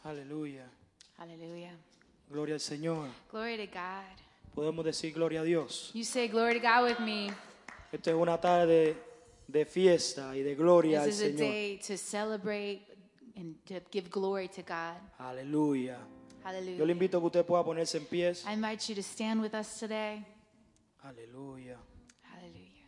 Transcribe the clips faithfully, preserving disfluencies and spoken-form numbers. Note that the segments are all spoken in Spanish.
Aleluya. Hallelujah. Gloria al Señor. Glory to God. Podemos decir gloria a Dios. You say glory to God with me. Esta es una tarde de fiesta y de gloria al This is a Señor. day to celebrate and to give glory to God. Aleluya. Hallelujah. Yo le invito a que usted pueda ponerse en pies. I invite you to stand with us today. Aleluya. Hallelujah.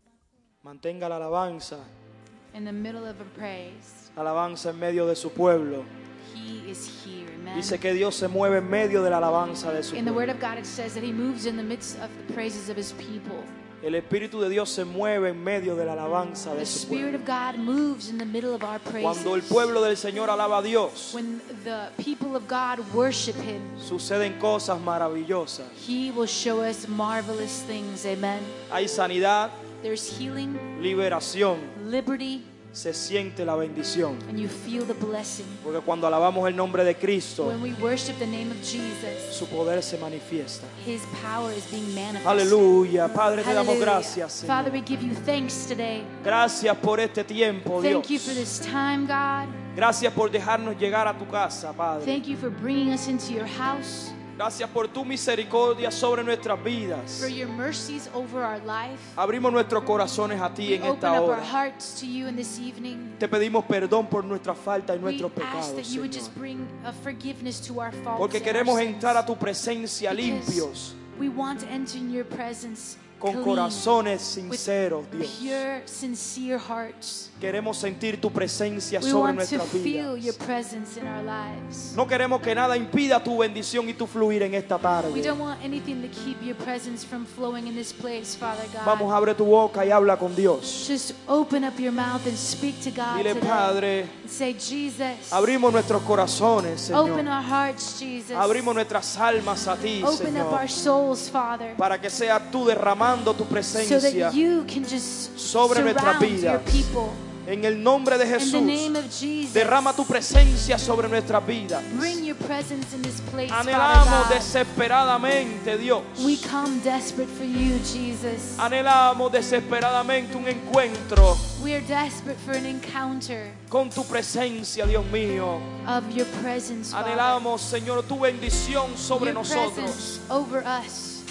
Mantenga la alabanza. In the middle of a praise, La alabanza en medio de su pueblo. He is here. Amen. Dice que Dios se mueve en medio de la alabanza de su In the pueblo. Word of God, it says that He moves in the midst of the praises of His people. El Espíritu de Dios se mueve en medio de la alabanza The de su Spirit pueblo. of God moves in the middle of our praises. Cuando el pueblo del Señor alaba a Dios, When the people of God worship Him, suceden cosas maravillosas. He will show us marvelous things. Amen. Hay sanidad, There's healing, liberación, liberty, se siente la bendición. and you feel the blessing. Porque cuando alabamos el nombre de Cristo, When we worship the name of Jesus, su poder se manifiesta. His power is being manifested. Aleluya. Padre, te damos Hallelujah. gracias, Father, we Señor. give you thanks today. Gracias por este tiempo, Dios. Thank you for this time, God. Gracias por dejarnos llegar a tu casa, Padre. Thank you for bringing us into your house, Gracias por tu misericordia sobre nuestras vidas. for your mercies over our life. Abrimos nuestros corazones a ti We en open esta up our hora. hearts to you in this evening. Te pedimos perdón por nuestra falta y We nuestros ask pecados, that you would just Señor. bring a forgiveness to our faults Porque and our queremos sins. entrar a tu presencia Because limpios, we want to enter in your presence con clean, corazones with sinceros, Dios. pure, sincere hearts. Queremos sentir tu presencia We sobre want to nuestras feel your vidas. presence in our lives. No queremos que nada impida tu bendición y tu fluir en esta We tarde. don't want anything to keep your presence from flowing in this place, Father God. Vamos, abre tu boca y habla con Dios. Just open up your mouth and speak to God Dile, today. Padre, And say, Jesus, abrimos nuestros corazones, open Señor. our hearts, Jesus. Abrimos nuestras almas a ti, Open up our Señor. souls, Father, Para que sea tú derramando tu so presencia that you can just sobre nuestras surround your vidas. people. En el nombre de In the Jesús, name of Jesus, derrama tu presencia sobre nuestras vidas. bring your presence in this place, Anhelamos Father God. desesperadamente, Dios. We come desperate for you, Jesus. Anhelamos desesperadamente un encuentro We are desperate for an encounter con tu presencia, Dios mío. of your presence, Father. Anhelamos, Señor, tu bendición sobre Your nosotros. presence over us.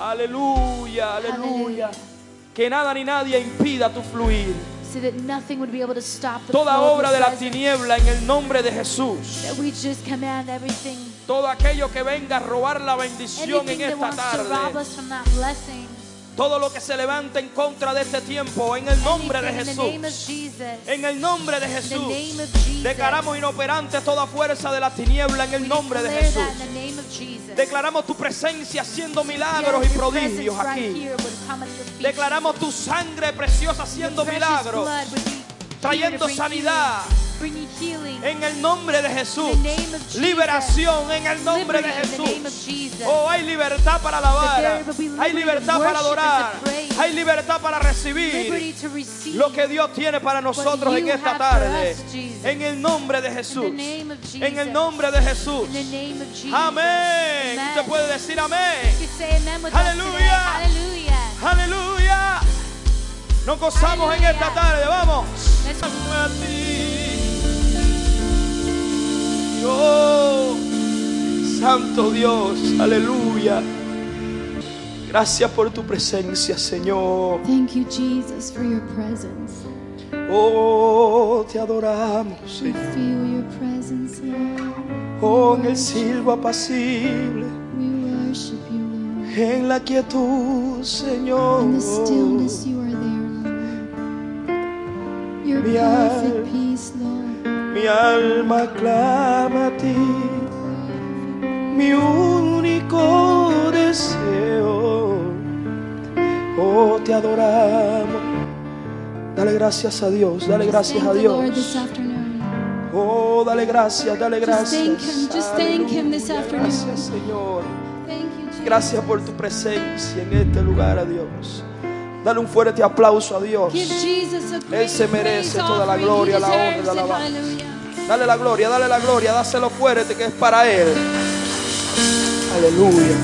Aleluya, aleluya. Hallelujah. Que nada ni nadie impida tu fluir. So that nothing would be able to stop the Toda flow of obra your de la presence. tiniebla en el nombre de Jesús. That we just command everything, Todo aquello que venga a robar la bendición anything en that esta wants to rob tarde. us from that blessing. Todo lo que se levanta en contra de este tiempo, en el nombre de Anything in the name of Jesús. Jesus. En el nombre de In the Jesús. name of Jesus. Declaramos inoperante toda fuerza de la tiniebla en el We nombre de declare Jesús. that in the name of Jesus. Declaramos tu presencia haciendo Yes, milagros y your prodigios presence right aquí. here would come at your feet. Declaramos tu sangre preciosa Your haciendo precious milagros, blood would be here trayendo to bring sanidad. healing, bringing healing. En el nombre de Jesús. In the name of Jesus. Liberación en el nombre de Liberty in the name of Jesús. Jesus. Oh, hay libertad para alabar. That there will be Hay liberty libertad to para worship adorar. and to praise. Hay libertad para Liberty recibir to receive lo que Dios tiene para nosotros what en you esta have tarde. for us, Jesus. En el nombre de Jesús. In the name of Jesus. En el nombre de Jesús. In the name of Jesus. Amén. Amen. Usted puede decir You amén. can say amen with us Aleluya. today. Hallelujah. Aleluya. Nos gozamos en Aleluya. esta tarde. Vamos. Let's A ti. Oh, Santo Dios, aleluya. Gracias por tu presencia, Señor. Thank you, Jesus, for your presence. Oh, te adoramos, We Señor. feel your presence, Lord. Oh, en el silbo apacible, We worship you, Lord. en la quietud, Señor. In the stillness, you are there, Lord. Your Mi al- perfect peace, Lord. Mi alma clama a ti, mi único deseo. Oh, te adoramos. Dale gracias a Dios, dale gracias Thank a the Lord this Dios. afternoon. Oh, dale gracias, dale Just gracias. thank Him, just thank Him this Aleluya, afternoon. gracias, Señor. Thank you, Jesus. Gracias por tu presencia en este lugar, a Dios. Dale un fuerte aplauso a Dios. Give Jesus a Él great se merece praise toda la offering. gloria, He la honra y deserves la it. alabanza. Hallelujah. Dale la gloria, dale la gloria, dáselo fuerte que es para Él. Aleluya.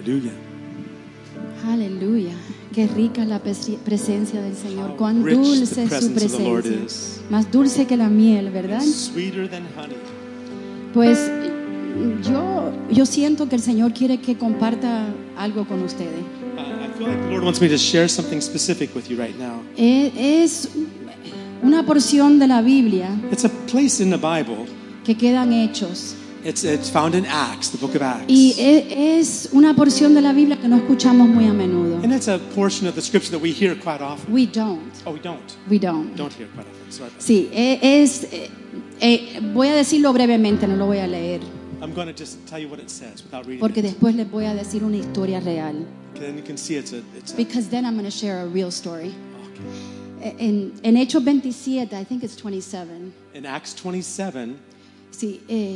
Hallelujah. Aleluya. Qué rica la pres- presencia del Señor. How Cuán rich dulce the es su presence of the Lord presencia. is. Más dulce que la miel, ¿verdad? Sweeter than honey. Pues yo, yo siento que el Señor quiere que comparta algo con ustedes. Uh, I feel like the Lord wants me to share something specific with you right now. Eh, Es una porción de la Biblia It's a place in the Bible. que quedan hechos. It's, it's found in Acts, the book of Acts. Y e- es una porción de la Biblia que no escuchamos muy a menudo. And it's a portion of the scripture that we hear quite often. We don't. Oh, we don't. We don't. Don't hear quite often. Sorry about that. Sí, e- es, eh, eh, voy a decirlo brevemente, no lo voy a leer, I'm going to just tell you what it says without reading porque it. después les voy a decir una historia real. Then you can see it's a, it's a Because then I'm going to share a real story. okay. Eh, En, en Hechos veintisiete, I think it's twenty-seven. In Acts twenty-seven, Sí, eh,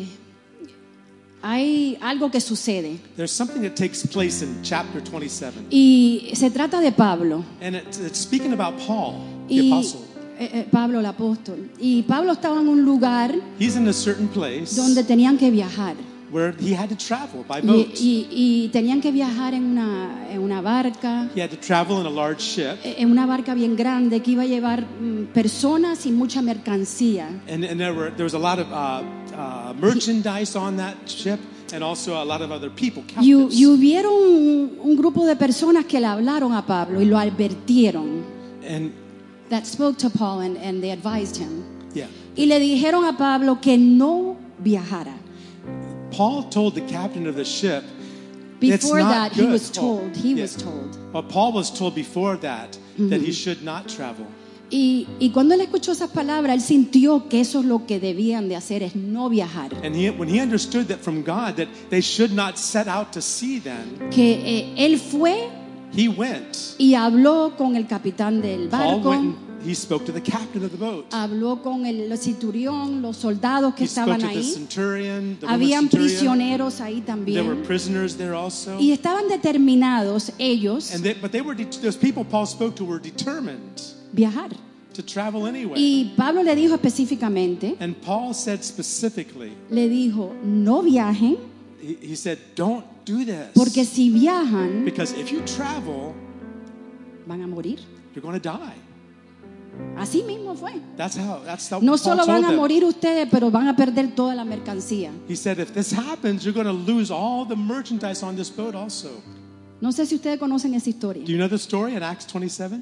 hay algo que sucede. there's something that takes place in chapter twenty-seven. Y se trata de Pablo. And it, it's speaking about Paul, the Y, apostle. eh, eh, Pablo el apóstol. Y Pablo estaba en un lugar He's in a certain place donde tenían que viajar. where he had to travel by Y, boat. y- y tenían que viajar en una, en una barca, He had to travel in a large ship. en una barca bien grande que iba a llevar mm, personas y mucha mercancía. And, and there, were, there was a lot of uh, uh, merchandise on that ship and also a lot of other people, Y, captives. y hubieron un, un grupo de personas que le hablaron a Pablo y lo advirtieron. And That spoke to Paul and, and they advised him. yeah, Y le dijeron a Pablo que no viajara. Paul told the captain of the ship, "It's Before not that, he good." was Oh, told, he yeah. was told. Well, Paul was told before that that he should not travel. Y, y cuando él escuchó esas palabras, él sintió que eso es lo que debían de hacer, es no viajar. And he, when he understood that from God that they should not set out to sea then, Que eh, él fue he went. y habló con el capitán del Paul barco, went and he spoke to the captain of the boat. habló con el centurión, los soldados que He spoke estaban to the ahí. centurion, the Roman Habían centurion. prisioneros ahí There were también. prisoners there also. Y estaban determinados ellos And they, but they were det- those people Paul spoke to were determined viajar. to travel anyway. Y Pablo le dijo específicamente, And Paul said specifically, le dijo, no viajen, he, he said, don't do this. porque si viajan Because if you travel, van a morir. you're going to die. Así mismo fue. That's how, that's how No Paul solo told van a them. morir ustedes, pero van a perder toda la mercancía. He said, if this happens, you're going to lose all the merchandise on this boat also. No sé si ustedes conocen esa historia. Do you know the story in Acts twenty-seven?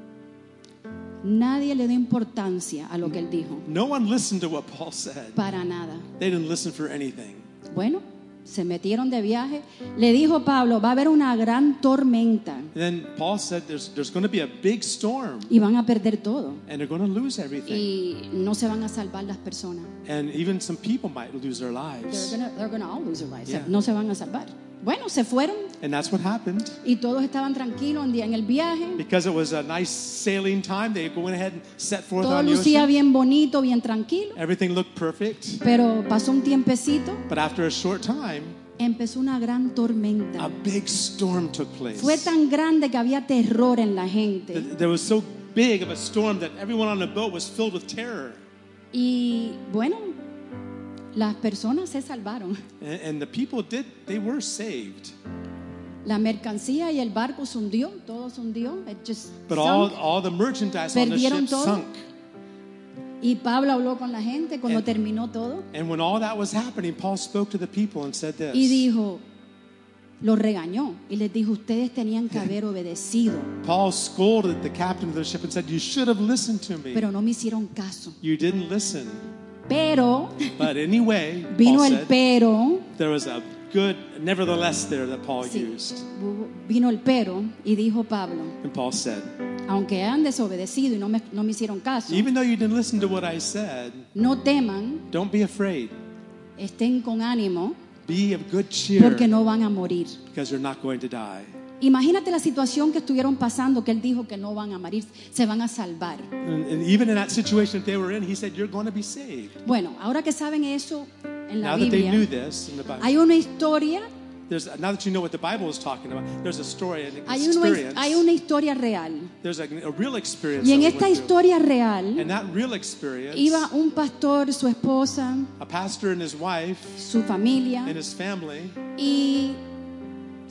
Nadie le dio importancia a lo que él dijo. No one listened to what Paul said. Para nada. They didn't listen for anything. Bueno, se metieron de viaje. Le dijo Pablo, va a haber una gran tormenta And then Paul said, there's, there's going to be a big storm, y van a perder todo. and they're going to lose everything. Y no se van a salvar las personas. And even some people might lose their They're lives. gonna, they're gonna all lose their lives. Yeah. No se van a salvar. Bueno, se fueron And that's what happened. y todos estaban tranquilos un día en el viaje. Because it was a nice sailing time, they went ahead and set forth Todo on the lucía ocean. bien bonito, bien tranquilo. Everything looked perfect. Pero pasó un tiempecito, But after a short time, empezó una gran tormenta. a big storm took place. Fue tan grande que había terror en la gente. Th- There was so big of a storm that everyone on the boat was filled with terror. Y bueno, las personas se salvaron. And, and the people did, they were saved. La mercancía y el barco se hundió, todo se hundió. It just But all, sunk. all the merchandise on the Perdieron ship todo. sunk. Y Pablo habló con la gente cuando And- terminó todo And when all that was happening, Paul spoke to the people and said y this. dijo, los regañó y les dijo, ustedes tenían que haber obedecido, Paul scolded the captain of the ship and said, you should have listened to me. pero no me hicieron caso. You didn't listen. Pero But anyway, vino Paul el said, pero, there was a good nevertheless there that Paul sí, used. vino el pero y dijo Pablo, And Paul said, aunque han desobedecido y no me, no me hicieron caso, even though you didn't listen to what I said, no teman, don't be afraid. estén con ánimo, Be of good cheer porque no van a morir. because you're not going to die. Imagínate la situación que estuvieron pasando, que él dijo que no van a morir, se van a salvar. And, and even in that situation that they were in, he said, you're going to be saved. Bueno, ahora que saben eso en la Now that they knew Biblia, this in the Bible, hay una historia, there's, now that you know what the Bible is talking about, there's a story, an hay una, experience. hay una historia real. There's a, a real experience. Y en that we esta went through. historia real And that real experience, iba un pastor, su esposa, a pastor and his wife su familia, and his family, y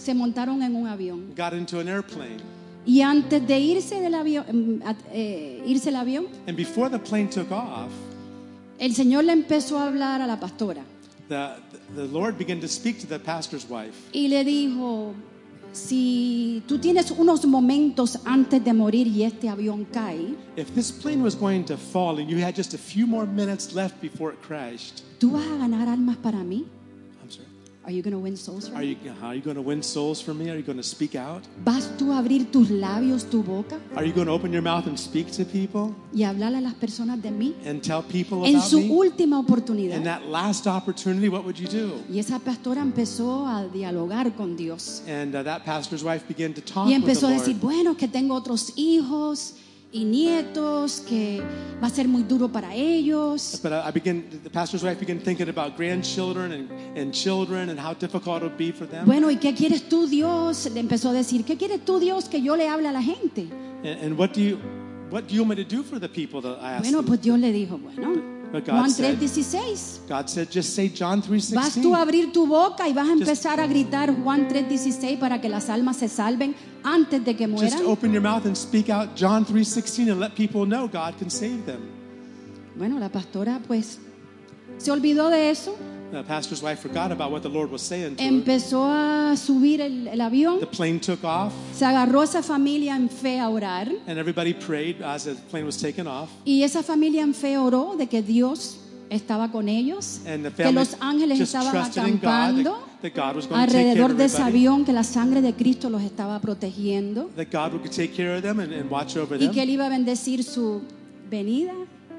se montaron en un avión. got into an airplane. Y antes de irse del avión, mm, at- eh, irse el avión, And before the plane took off, el Señor le empezó a hablar a la pastora the, the Lord began to speak to the pastor's wife. y le dijo, si tú tienes unos momentos antes de morir y este avión cae, If this plane was going to fall and you had just a few more minutes left before it crashed, ¿tú vas a ganar almas para mí? I'm sorry, Are you going to win souls for are me? you, are you going to win souls for me? Are you going to speak out? ¿Vas tú a abrir tus labios, tu boca Are you going to open your mouth and speak to people y hablarle a las personas de mí? and tell people En about su me? última In oportunidad. that last opportunity, what would you do? Y esa pastora empezó a dialogar con Dios. And uh, that pastor's wife began to talk Y with the empezó a Lord. decir, bueno, que tengo otros hijos y nietos, que va a ser muy duro para ellos. But I I began, the pastor's wife began thinking about grandchildren and, and children and how difficult it would be for them. Bueno, ¿y qué quieres tú, Dios? Le empezó a decir, ¿qué quieres tú, Dios, que yo le hable a la gente? And, and what do you what do you want me to do for the people that I asked Bueno, them? pues Dios le dijo, bueno, But God Juan said- tres dieciséis. God said, just say John three Vas sixteen. tú a abrir tu boca y vas a empezar a gritar Juan tres dieciséis para que las almas se salven antes de que Just mueran. open your mouth and speak out John three sixteen and let people know God can save them. Bueno, la pastora pues se olvidó de eso, The pastor's wife forgot about what the Lord was saying to her. empezó a subir el, el avión, The plane took off se agarró a esa familia en fe a orar and everybody prayed as the plane was taken off. y esa familia en fe oró de que Dios estaba con ellos, And the que family los ángeles just estaban trusted in God acampando that, that God was going to take care alrededor of de ese everybody. avión, que la sangre de Cristo los estaba protegiendo That God would take care of them and, and watch over y them. que Él iba a bendecir su venida,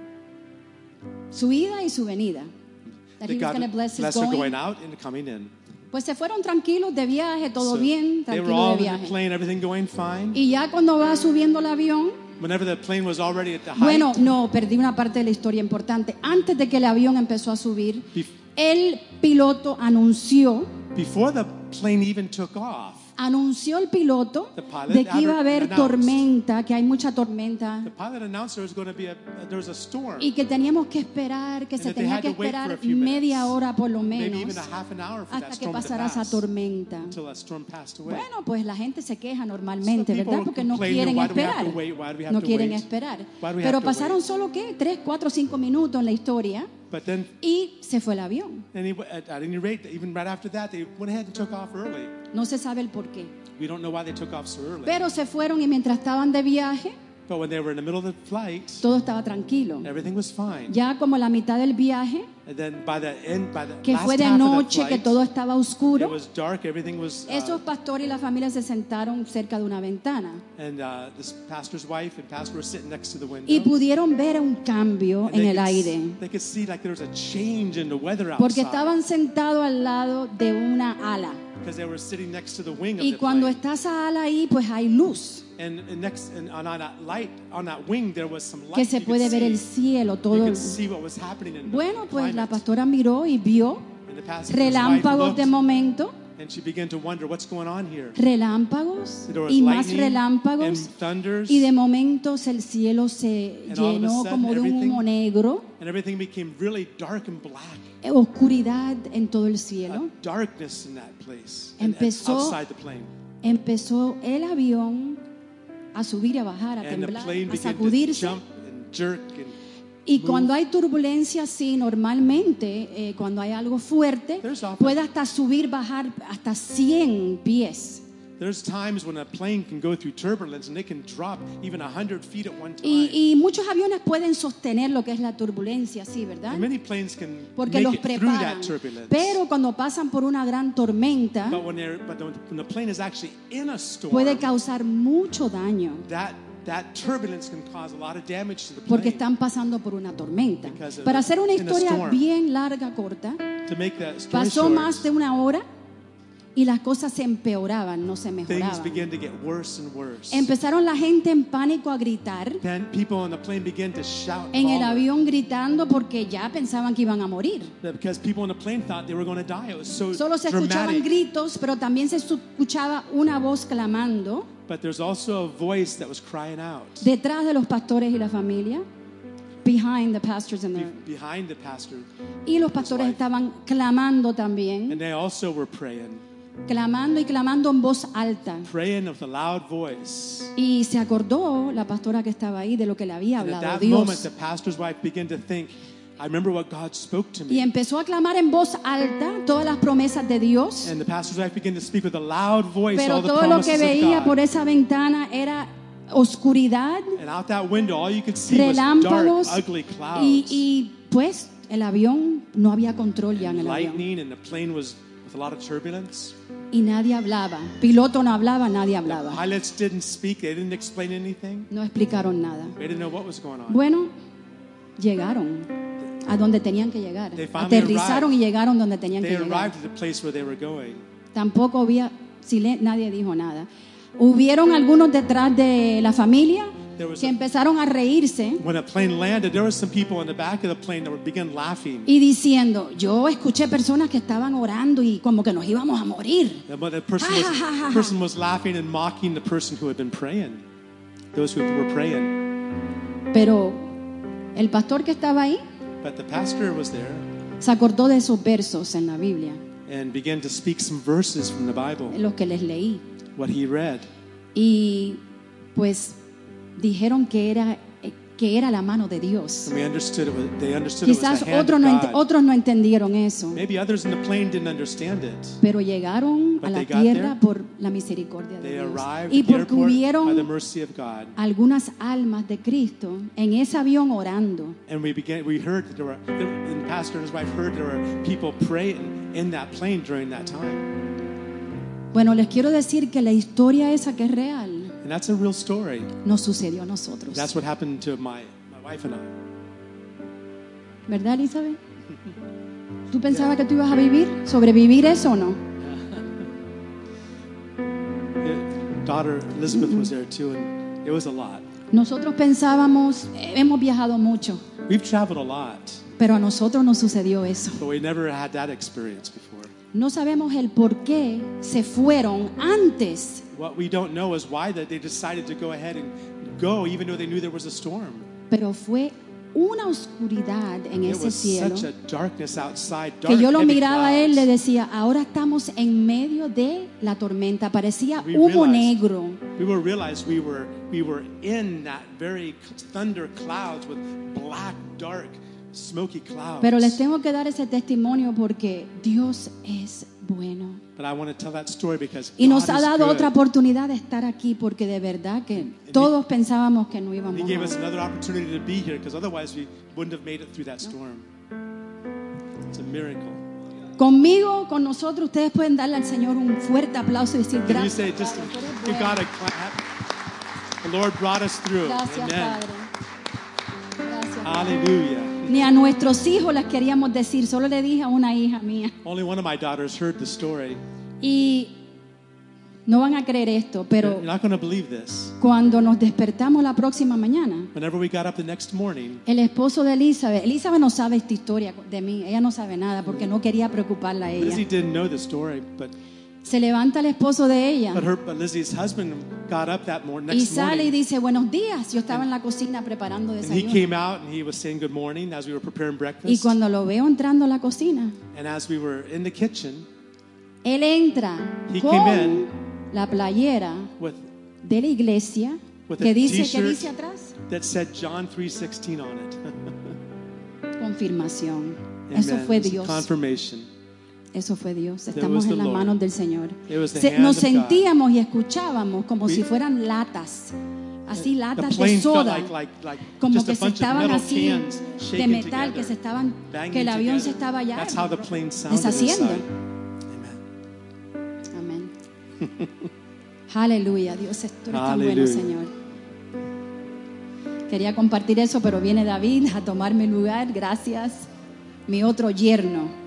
su ida y su venida. That That He was God going to would bless His bless her going. going out and coming in. Pues se fueron tranquilos de viaje, todo So bien, they were tranquilo all de in the viaje. plane, everything going fine. Y ya cuando va subiendo el avión, Whenever the plane was already at the height, bueno, no, perdí una parte de la historia importante. Antes de que el avión empezó a subir, bef- el piloto anunció, before the plane even took off, anunció el piloto The pilot de que iba a haber announced. tormenta, que hay mucha tormenta the pilot announced there was going to be a there was a storm, y que teníamos que esperar, que And se that they tenía had que to wait for esperar a few media minutes, hora por lo maybe menos even a half an hour for that hasta que storm to pasara esa pass, tormenta. until that storm passed away. Bueno, pues la gente se queja So normalmente, people ¿verdad? Porque no complain, quieren why do we have esperar. to wait? Why do we have No to quieren wait? esperar. Why do we Pero have to pasaron wait? solo, ¿qué? Tres, cuatro, cinco minutos en la historia But then, y se fue el avión. any, at, at any rate, even right after that, they went ahead and took off early. No se sabe el por qué. We don't know why they took off so early. Pero se fueron y mientras estaban de viaje, But when they were in the middle of the flight, todo estaba tranquilo. everything was fine. Ya como la mitad del viaje, And then by the end, by the que last fue de half of the noche, que flight, todo estaba it oscuro, was dark. Everything was. Uh, esos pastores y la familia se sentaron cerca de una ventana and uh, this pastor's wife and pastor were sitting next to the window. y pudieron ver un cambio And en they el could s- aire. They could see like there was a change in the weather outside. Porque estaban sentados al lado de una ala. Because they were sitting next to the wing of Y the cuando plane. está esa ala ahí, pues hay luz, And, and next, and on, on that light, on that wing, there was some light. que se you could puede ver see. el cielo, You todo. could see what was happening in the Bueno, pues la climate. pastora miró y vio And the pastor's wife relámpagos de looked, momento, and she began to wonder what's going on here. relámpagos There was y más lightning relámpagos, and thunders, y de momentos el cielo se And all of a llenó sudden, como de un everything- humo negro, and everything became really dark and black. eh, oscuridad en todo el cielo. A darkness in that place. And, and Empezó- outside the plane. Empezó el avión a subir y a bajar, a And the temblar, plane a began to sacudirse. jump and jerk. And Y move. cuando hay turbulencia así, normalmente, eh, cuando hay algo fuerte, There's often- puede hasta subir, bajar hasta cien pies. There's times when a plane can go through turbulence and they can drop even one hundred feet at one time. Y, y muchos aviones pueden sostener lo que es la turbulencia, sí, ¿verdad? And many planes can Porque make los it through preparan. that turbulence. Pero cuando pasan por una gran tormenta, But when, they're, but when when the plane is actually in a storm, puede causar mucho daño. that, that turbulence can cause a lot of damage to the plane. Porque están pasando por una tormenta. Because of Para the- hacer una in a historia storm. bien larga, corta, To make that story pasó short, más de una hora y las cosas se empeoraban, no se things mejoraban. began to get worse and worse. Empezaron la gente en pánico a gritar, Then people on the plane began to shout en el holler, avión gritando porque ya pensaban que iban a morir. because people on the plane thought they were going to die. It was so Solo se escuchaban dramatic. gritos, pero también se escuchaba una voz clamando But there's also a voice that was crying out detrás de los pastores y la familia, behind the pastors and be- the, behind the pastor. y los pastores wife. estaban clamando también. And they also were praying. clamando y clamando en voz alta. praying with a loud voice. Y se acordó la pastora que estaba ahí de lo que le había And at hablado that moment, Dios. the pastor's wife began to think, I remember what God spoke to Y me. empezó a clamar en voz alta todas las promesas de Dios. And the pastor's wife began to speak with a loud voice Pero all the todo lo que promises veía of por God. esa ventana era oscuridad, And out that window, all you could see was relámpagos dark, ugly clouds. y, y pues el avión no había control ya en el avión. lightning, and the plane was with a lot of turbulence. Y nadie hablaba. Piloto no hablaba, nadie hablaba. Pilots didn't speak. They didn't explain anything. No explicaron nada. They didn't know what was going on. Bueno, llegaron a donde tenían que llegar. They finally Aterrizaron y arrived. llegaron donde tenían They que llegar. arrived at the place where they were going. Tampoco había silencio, nadie dijo nada. Hubieron algunos detrás de la familia There was que a- empezaron a reírse When a plane landed, there were some people in the back of the plane that would begin laughing. y diciendo, yo escuché personas que estaban orando y como que nos íbamos a morir. And when the person Ha, ha, ha, ha, was, ha. person was laughing and mocking the person who had been praying. Those who were praying. Pero el pastor que estaba ahí But the pastor was there se acordó de esos versos en la Biblia, and began to speak some verses from the Bible, los que les leí. what he read. Y pues dijeron que era, que era la mano de Dios. And we understood it was, they understood it was Quizás the hand otros of no, ent- God. otros no entendieron eso, Maybe others in the plane didn't understand it. pero llegaron But a la they got tierra there. por la misericordia They de Dios. arrived Y at the porque airport by the hubieron mercy of God. algunas almas de Cristo en ese avión orando. And we began. We heard that there were, and the pastor and his wife heard there were people praying in that plane during that time. Bueno, les quiero decir que la historia esa que es real And that's a real story. nos sucedió a nosotros. That's what happened to my, my wife and I. ¿Verdad, Elizabeth? ¿Tú pensabas que tú ibas a vivir? ¿Sobrevivir eso o no? It- daughter Elizabeth was there too, and it was a lot. Nosotros pensábamos, eh, hemos viajado mucho, We've traveled a lot, pero a nosotros nos sucedió eso. but we never had that experience before. No sabemos el por qué se fueron antes, What we don't know is why that they decided to go ahead and go, even though they knew there was a storm. pero fue una oscuridad en It ese was cielo such a darkness outside, dark, que yo lo heavy miraba a él y le clouds. decía, ahora estamos en medio de la tormenta, parecía We humo realized- negro. We will realize we were we were in that very thunder clouds with black, dark, smoky clouds. Pero les tengo que dar ese testimonio porque Dios es bueno. But I want to tell that story because Y nos God ha is dado good. otra oportunidad de estar aquí porque de verdad que todos pensábamos que no He íbamos gave us a... another opportunity to be here because otherwise we wouldn't have made it through that storm. It's a miracle. Conmigo, con nosotros, ustedes pueden darle al Señor un fuerte aplauso y decir Can you gracias. say just Padre, tú eres give bueno. God a clap? The Lord brought us through. Gracias, Amen. Padre. Gracias, Padre. Hallelujah. Ni a nuestros hijos les queríamos decir, solo le dije a una hija mía. Only one of my daughters heard the story. Y no van a creer esto, pero You're not going to believe this. cuando nos despertamos la próxima mañana, Whenever we got up the next morning, el esposo de Elizabeth, Elizabeth no sabe esta historia de mí, ella no sabe nada porque no quería preocuparla a ella. Lizzie didn't know the story, but Se levanta el esposo de ella but her but Lizzie's husband got up that morning y next sale y morning. dice buenos días. Yo estaba en la cocina preparando And he desayuno. came out and he was saying good morning as we were preparing Y breakfast. cuando lo veo entrando a la cocina, And as we were in the kitchen él entra He con came in la playera with de la iglesia with a que dice, ¿qué t-shirt dice atrás? that said John three sixteen on it. Confirmación. Eso Amen. fue It was a Dios. confirmation. Eso fue Dios. That Estamos was the en las Lord. manos del Señor. It was the Se- hand nos of God. sentíamos y escuchábamos como We- si fueran latas, así The latas de plane felt soda, like like like como just que a se bunch of estaban metal así cans de shaken metal, que together, se estaban, banging que el avión se together. estaba ya That's how the plane sounded deshaciendo. inside. Amén. Amen. Aleluya, Dios, tú eres tan bueno, Aleluya. Señor. Quería compartir eso, pero viene David a tomar mi lugar. Gracias, mi otro yerno.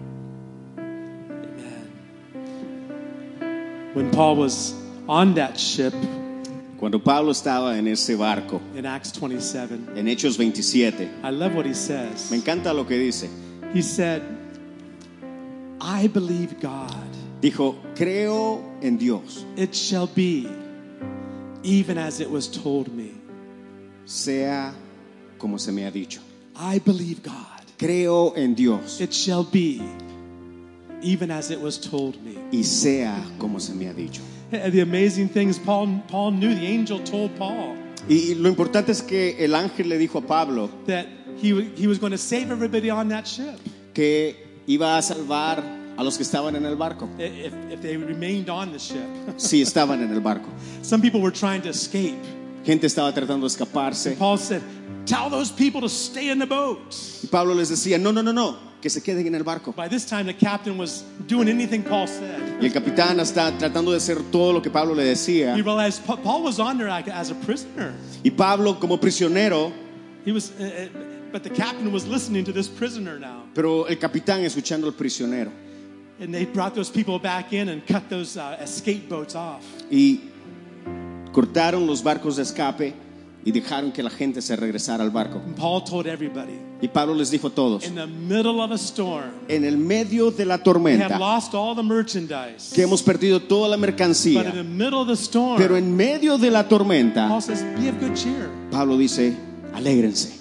When Paul was on that ship Cuando Pablo estaba en ese barco, in Acts twenty-seven, en Hechos veintisiete, I love what he says. me encanta lo que dice. He said, I believe God. Dijo, creo en Dios, It shall be even as it was told me. sea como se me ha dicho. I believe God. Creo en Dios, It shall be even as it was told me. y sea como se me ha dicho. And the amazing thing is Paul, Paul knew, the angel told Paul Y lo importante es que el ángel le dijo a Pablo that he, wa- he was going to save everybody on that ship que iba a salvar a los que estaban en el barco, if, if they remained on the ship. si estaban en el barco. Some people were trying to escape. Gente estaba tratando de escaparse Paul said, tell those people to stay in the boat. y Pablo les decía, no, no, no, no, que se queden en el barco. By this time, the captain was doing anything Paul said. Y el capitán está tratando de hacer todo lo que Pablo le decía. He realized Pa- Paul was on there like as a prisoner. Y Pablo como prisionero, He was, uh, uh, but the captain was listening to this prisoner now. pero el capitán escuchando al prisionero. And they brought those people back in and cut those uh, escape boats off. Y cortaron los barcos de escape y dejaron que la gente se regresara al barco. And Paul told everybody, Y Pablo les dijo a todos, in the middle of a storm, en el medio de la they had tormenta, lost all the merchandise. que hemos perdido toda la But in the mercancía, middle of the storm, pero en medio de la tormenta, Paul says, be of good cheer. Pablo dice, alégrense,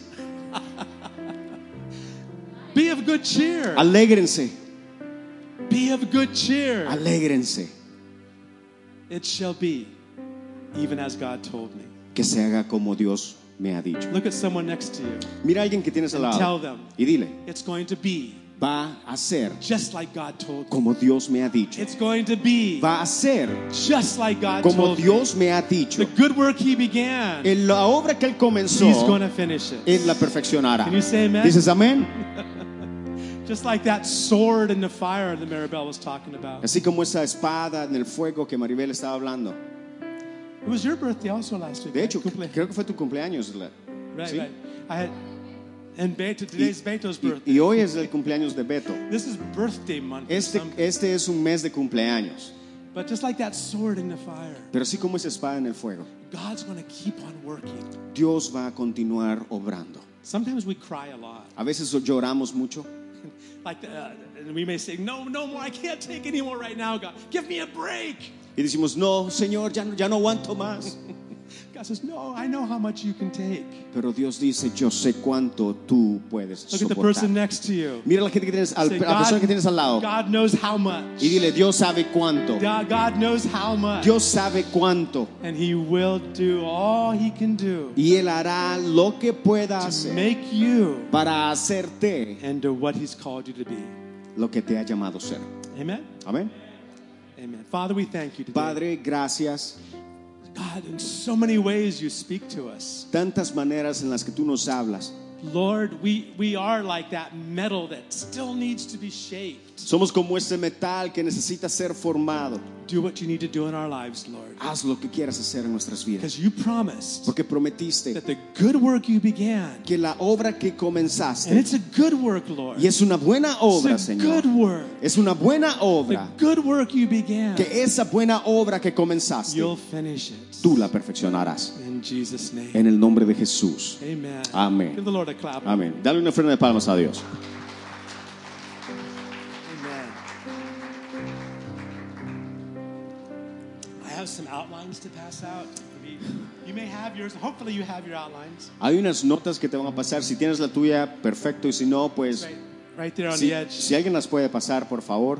Be of good cheer. alégrense, Be of good cheer. alégrense, It shall be even as God told me. que se haga como Dios me ha dicho. Look at someone next to you. Mira a alguien que tienes al And tell lado them y dile, it's going to be va a ser just like God told me. como Dios me ha dicho. It's going to be Va a ser just like God como told me. Dios me ha dicho. The good work He began, En la obra que Él comenzó, He's going to finish it. Él la perfeccionará. Can you say amen? ¿Dices amén? Just like that sword in the fire that Maribel was talking about. Así como esa espada en el fuego que Maribel estaba hablando. It was your birthday also last week. De right? hecho, Cumple- creo que fue tu cumpleaños. la- Right, ¿sí? right. I had, and Beto, Y, today's Beto's birthday. y- y hoy es el cumpleaños de Beto. This is birthday month. for Este, some- este es un mes de cumpleaños. But just like that sword in the fire, Pero así como esa espada en el fuego, God's going to keep on working. Dios va a continuar obrando. Sometimes we cry a lot. A veces lloramos mucho Like, uh, and we may say, no, no more, I can't take any more right now, God. Give me a break. y decimos, no, Señor, ya no, ya no aguanto más. God says, no, I know how much you can take. Pero Dios dice, yo sé cuánto tú puedes Look at the person soportar. next to you. Mira a la gente que tienes, al- Say, a la persona que tienes al lado God knows how much. y dile, Dios sabe cuánto. God God knows how much. Dios sabe cuánto. And He will do all He can do Y Él hará lo que pueda to hacer make you para hacerte into what He's called you to be. lo que te ha llamado ser. Amen? Amén. Amen. Father, we thank you today. Padre, gracias. God, in so many ways you speak to us. Tantas maneras en las que tú nos hablas. Lord, we, we are like that metal that still needs to be shaped. Somos como ese metal que necesita ser formado. Do what you need to do in our lives, Lord. Haz lo que quieras hacer en nuestras vidas. Because you promised Porque prometiste that the good work you began, que la obra que and comenzaste, it's a good work, Lord. y es una buena obra, It's a Señor. good work. Es una buena The obra. good work you began, Que esa buena obra que comenzaste, you'll finish it. tú la perfeccionarás. In Jesus' name. En el nombre de Jesús. Amen. Amén. Give the Lord a clap. Amén. Dale una ofrenda de palmas a Dios. Amen. I have some outlines to pass out. I mean, you may have yours. Hopefully you have your outlines. Hay unas notas que te van a pasar. Si tienes la tuya, perfecto. Y si no, pues, Right, right there on si, the edge. si alguien las puede pasar, por favor.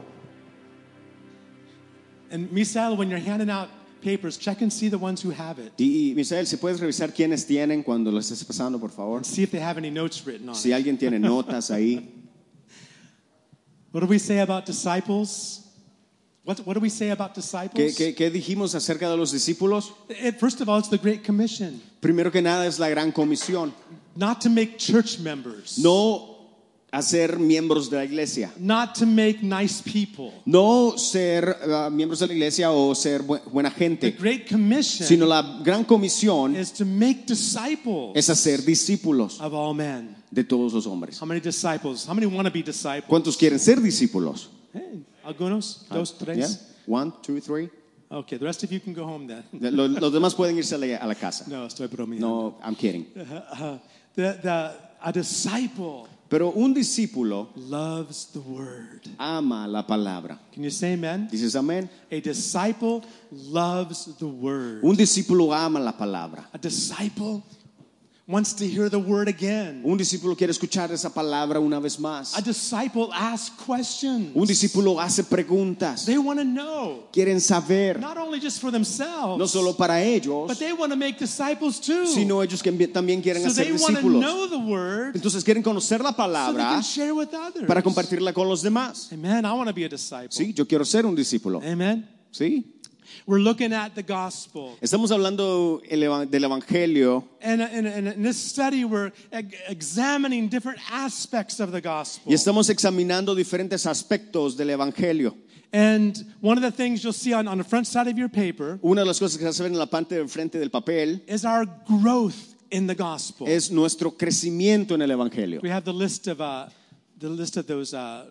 And Misael, when you're handing out papers, check and see the ones who have it. Y, y Misael, si puedes revisar quiénes tienen cuando lo estés pasando, por favor. And see if they have any notes written on Si it. alguien tiene notas ahí. What do we say about disciples? What, what do we say about disciples? ¿Qué, qué, qué dijimos acerca de los discípulos? It, first of all, it's the Great Commission. Primero que nada es la gran comisión. Not to make church members. No hacer miembros de la iglesia. Not to make nice people. No ser uh, miembros de la iglesia o ser bu- buena The gente. Great Commission Sino la gran comisión is to make disciples es hacer discípulos of all men. de todos los hombres. How many disciples? How many want to be disciples? ¿Cuántos quieren ser discípulos? Hey, algunos, dos, tres. Yeah? One, two, three. Okay, the rest of you can go home then. Los, los demás pueden irse a la, a la casa. No, estoy bromeando. No, I'm kidding. Uh, the, the, a disciple Pero un discípulo loves the word. ama la palabra. Can you say amen? ¿Dices amén? A disciple loves the word. Un discípulo ama la palabra. A disciple wants to hear the word again. Un discípulo quiere escuchar esa palabra una vez más. A disciple asks questions. Un discípulo hace preguntas. They want to know, Quieren saber, not only just for themselves, no solo para ellos, but they want to make disciples too. sino ellos que también quieren So hacer they want to discípulos. know the word Entonces quieren conocer la so they palabra can share with others. para compartirla con los demás. Amen. I want to be a disciple. Sí, yo quiero ser un discípulo. Amen. Sí. We're looking at the gospel. Estamos hablando el eva- del evangelio And in, in, in this study, we're ex- examining different aspects of the gospel. y estamos examinando diferentes aspectos del evangelio. And one of the things you'll see on, on the front side of your paper Una de las cosas que se ven en la parte del frente del papel is our growth in the gospel. es nuestro crecimiento en el evangelio. We have the list of uh, the list of those uh,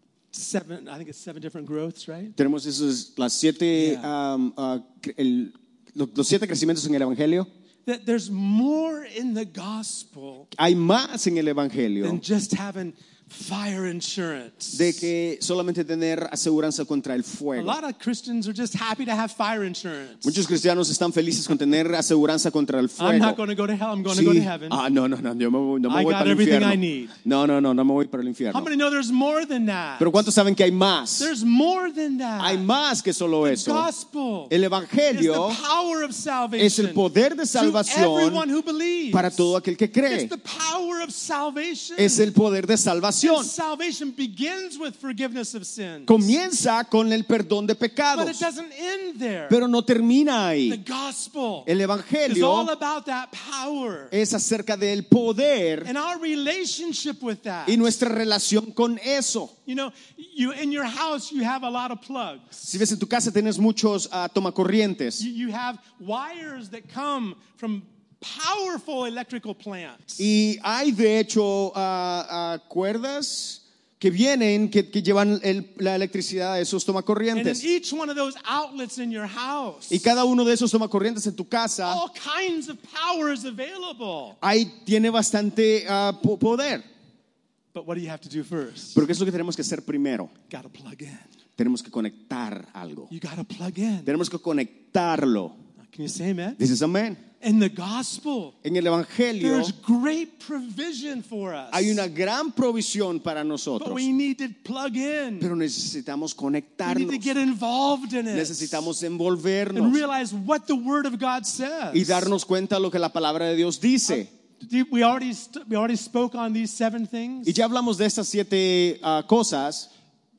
seven. I think it's seven different growths, right? Tenemos esos, las siete, Yeah. um, uh, cre- el- los, los siete crecimientos en el evangelio. That there's more in the gospel Hay más en el evangelio than just having fire insurance. de que solamente tener aseguranza contra el A fuego. lot of Christians are just happy to have fire insurance. Muchos cristianos están felices con tener aseguranza contra el I'm fuego. not going to go to hell. I'm going Sí. to go to heaven. Ah, no, no, no, yo me voy, no me I voy got para el everything infierno. I need. No, no, no, no me voy para el How infierno. many know there's more than that? Pero ¿cuántos saben que hay más? There's more than that. Hay más que solo The eso. gospel El is evangelio the power of salvation es el poder de to salvación everyone who believes. para todo aquel que cree. It's the power of salvation. Es el poder de And salvación. salvation begins with forgiveness of sins. Comienza con el perdón de But it pecados, doesn't end there. pero no termina The ahí. gospel El is evangelio all about that power es acerca del poder and our relationship with that. y nuestra relación con eso. You know, you in your house you have a lot of plugs. Si ves en tu casa tienes muchos uh, tomacorrientes You, you have wires that come from powerful electrical plants. y hay de hecho uh, uh, cuerdas que vienen que, que llevan el- la electricidad a esos And in tomacorrientes. each one of those outlets in your house, Y cada uno de esos tomacorrientes en tu casa all kinds of power is available. ahí tiene bastante uh, po- poder. But what do you have to do first? Pero ¿qué es lo que tenemos que hacer primero? Got to plug in. Tenemos que conectar algo. You got to plug in. Tenemos que conectarlo. Can you say amen? Dices amén. In the gospel, En el evangelio there's great provision for us. hay una gran provisión para But nosotros, we need to plug in. pero necesitamos We conectarnos. need to get involved in it. Necesitamos And envolvernos realize what the Word of God says. y darnos cuenta de lo que la palabra de Dios dice. Did- We already, st- we already spoke on these seven things. Y ya hablamos de estas siete ah, cosas.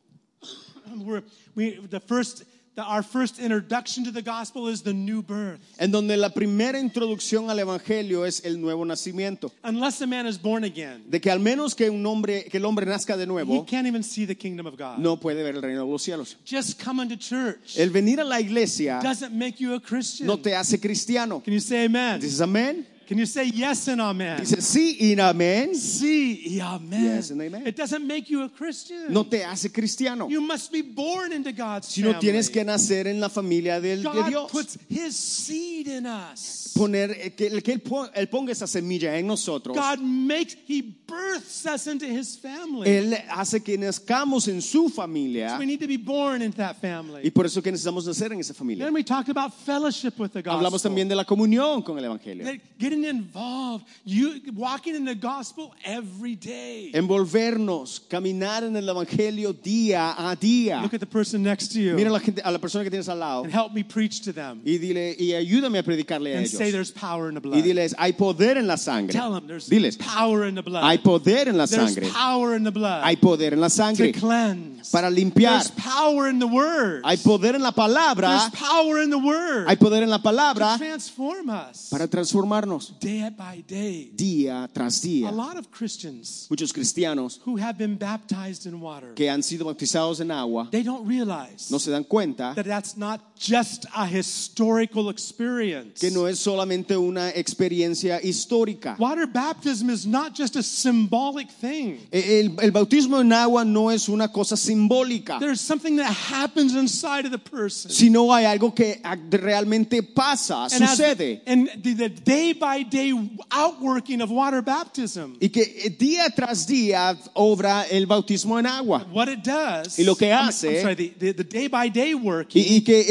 We're, we, the first, the, our first introduction to the gospel is the new birth. En donde la primera introducción al evangelio es el nuevo nacimiento. Unless a man is born again, De que al menos que un hombre, que el hombre nazca de he nuevo, can't even see the kingdom of God. no puede ver el reino de los cielos. Just coming to church El venir a la iglesia doesn't make you a Christian. no te hace cristiano. Can you say amen? Dices amén. Can you say yes and amen? Dices sí y amén. Sí y amen. Yes and amen. It doesn't make you a Christian. No te hace cristiano. You must be born into God's Si no family. tienes que nacer en la familia del, de God Dios. puts His seed in us. Poner, eh, que, que él, pon- él ponga esa semilla en nosotros. God makes, He births us into His family. Él hace que nazcamos en su familia. So we need to be born into that family. Y por eso que necesitamos nacer en esa familia. Then we talked about fellowship with the gospel. Hablamos también de la comunión con el evangelio. That getting involved, you walking in the gospel every day. Envolvernos, caminar en el evangelio día a día. Look at the person next to you Mira a la, gente, a la persona que tienes al lado and help me preach to them y dile y ayúdame a predicarle a and ellos. say there's power in the Y blood. diles, hay poder en la sangre. Tell them there's Diles, power in the blood. hay poder en la There's sangre. power in the blood Hay poder en la to sangre cleanse. para limpiar. There's power in the word. Hay poder en la palabra. There's power in the word Hay poder en la to palabra transform us para transformarnos day by day. día tras A día. lot of Christians Muchos cristianos who have been baptized in water, que han sido bautizados en agua they don't realize no se dan cuenta that that's not just a historical experience. que no es solamente una experiencia histórica. Water baptism is not just a symbolic thing. El, el bautismo en agua no es una cosa simbólica, There's something that happens inside of the person. sino hay algo que realmente pasa, And as- sucede. and the, the day by day outworking of water baptism, Y que día tras día obra el bautismo en agua. what it does, Y lo que I'm- I'm hace- sorry, the, the, the day by day working Y, y que el,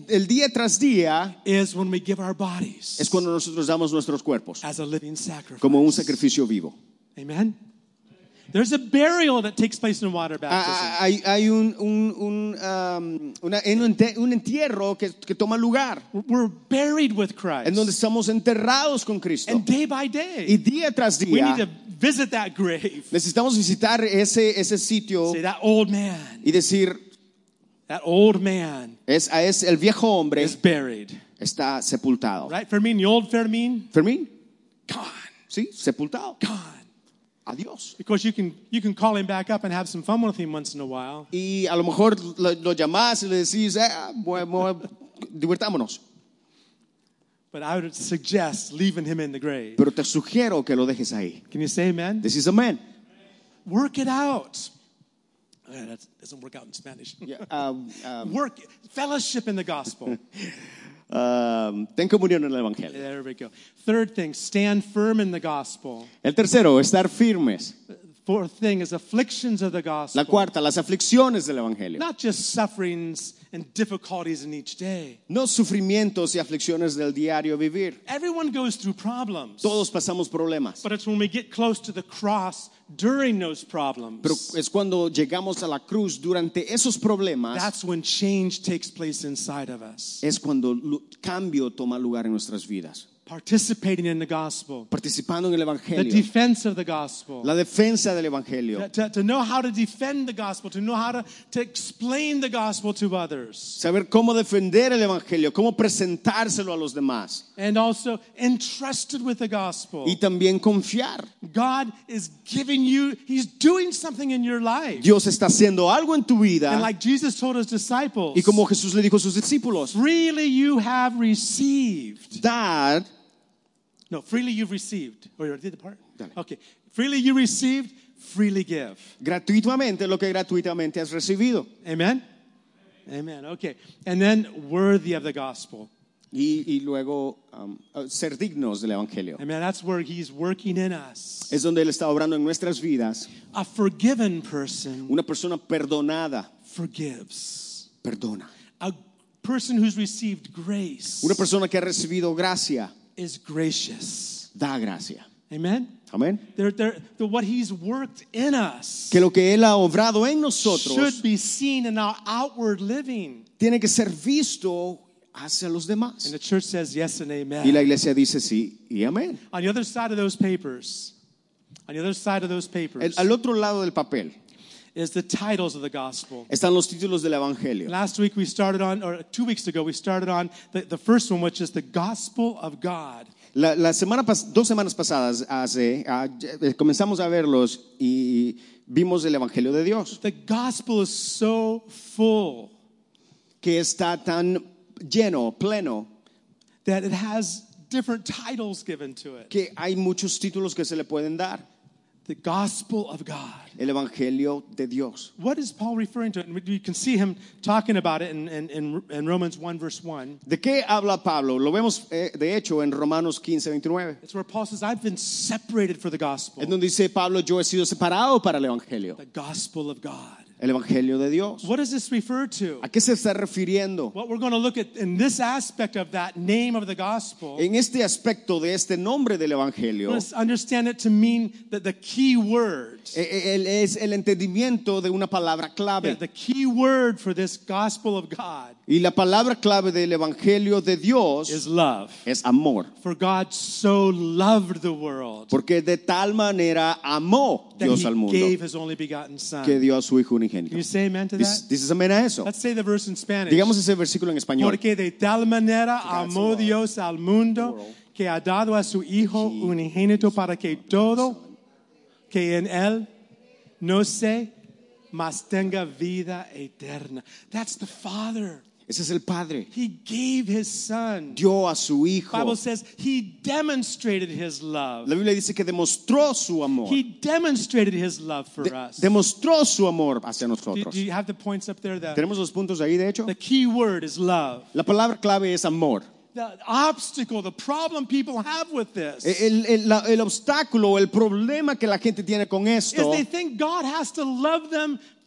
el día tras día is when we give our bodies es cuando nosotros damos nuestros cuerpos as a living sacrifice. como un sacrificio vivo. Amen. There's a burial that takes place in water baptism. Ah, Hay, hay un, un, un, um, una- en un ente- un entierro que, que toma lugar, We're buried with Christ. en donde estamos enterrados con Cristo. And day by Y day, día tras we need día to visit that grave. necesitamos visitar ese, ese sitio Say, that old man, y decir, that old man es, a es, el viejo hombre is buried. está sepultado. Right? Fermín, the old Fermín, ¿Fermín? gone, Sí, sepultado. gone. Adiós. Because you can you can call him back up and have some fun with him once in a while. Y a lo mejor lo, lo llamás y le decís, eh, bueno, divertámonos. But I would suggest leaving him in the grave. Pero te sugiero que lo dejes ahí. Can you say amen? Decís amén. Work it out. Uh, that doesn't work out in Spanish. Yeah, um, um, Work, fellowship in the gospel. um, ten comunión en el Evangelio. There we go. Third thing, stand firm in the gospel. El tercero, estar firmes. Fourth thing is afflictions of the gospel. La cuarta, las aflicciones del Evangelio. Not just sufferings and difficulties in each day. No sufrimientos y aflicciones del diario vivir. Everyone goes through problems. Todos pasamos problemas. But it's when we get close to the cross during those problems. Pero es cuando llegamos a la cruz durante esos problemas, That's when change takes place inside of us. es cuando lu- cambio toma lugar en nuestras vidas. Participating in the gospel. Participando en el The Evangelio. defense of the gospel. La defensa del Evangelio. To, to know how to defend the gospel, to know how to, to explain the gospel to others. Saber cómo defender el Evangelio, cómo presentárselo a los demás. And also entrusted with the gospel. Y también confiar. God is giving you, He's doing something in your life. Dios está haciendo algo en tu And vida. like Jesus told His disciples, Y como Jesús le dijo a sus discípulos, freely you have received. dad, No, freely you've received. Or you already did the part? Dale. Okay. Freely you received, freely give. gratuitamente lo que gratuitamente has recibido. Amen? Amen. Okay. And then worthy of the gospel. Y, y luego um, uh, ser dignos del Evangelio. Amen. That's where He's working in us. Es donde Él está obrando en nuestras vidas. A forgiven person Una persona perdonada forgives. perdona. A person who's received grace Una persona que ha recibido gracia is gracious. da gracia. Amen? Amén. They're, they're, the, what He's worked in us Que lo que Él ha obrado en nosotros should be seen in our outward living. tiene que ser visto hacia los And demás. the church says yes and Y la amen. iglesia dice sí y amén. On the other side of those papers, on the other side of those El- papers al otro lado del papel is the titles of the gospel. están los títulos del Evangelio. Last week we started on, or two weeks ago, we started on the, the first one, which is the gospel of God. La, la semana pas- dos semanas pasadas hace, ah, ya- comenzamos a verlos y vimos el Evangelio de Dios, The gospel is so full que está tan lleno, pleno, that it has different titles given to it. que hay muchos títulos que se le pueden dar. The gospel of God. El Evangelio de Dios. What is Paul referring to? And you can see him talking about it in, in, in, in Romans one, verse one. ¿De qué habla Pablo? Lo vemos, eh, de hecho, en Romanos quince, veintinueve. It's where Paul says, I've been separated for the gospel. En donde dice Pablo, yo he sido separado para el Evangelio. The gospel of God. El Evangelio de Dios. What does this refer to? ¿A qué se está refiriendo? What we're going to look at in this aspect of that name of the gospel, En este aspecto de este nombre del Evangelio, let's understand it to mean that the key word, eh, eh, el- es el entendimiento de una palabra yeah, clave. the key word for this gospel of God Y la palabra clave del Evangelio de Dios is love. es amor. For God so loved the world Porque de tal manera amó that Dios He al mundo gave His only begotten Son. que dio a su Hijo unigénito. Can you say amen to Dices, that? dices amén a eso. Let's say the verse in Spanish. Digamos ese versículo en español. Porque de tal manera amó Dios al mundo que ha dado a su Hijo unigénito para que todo que en él no se mas tenga vida eterna. That's the Father. Ese es el Padre. He gave His Son. Dio a su Hijo. Bible says He demonstrated His love. La Biblia dice que demostró su amor. He demonstrated His love for De- us. demostró su amor hacia Do, nosotros. do you have the points up there? The, Tenemos los puntos ahí, de hecho. the key word is love. La palabra clave es amor. The obstacle, the problem people have with this El, el- la- el obstáculo, el problema que la gente tiene con is esto they think God has to love them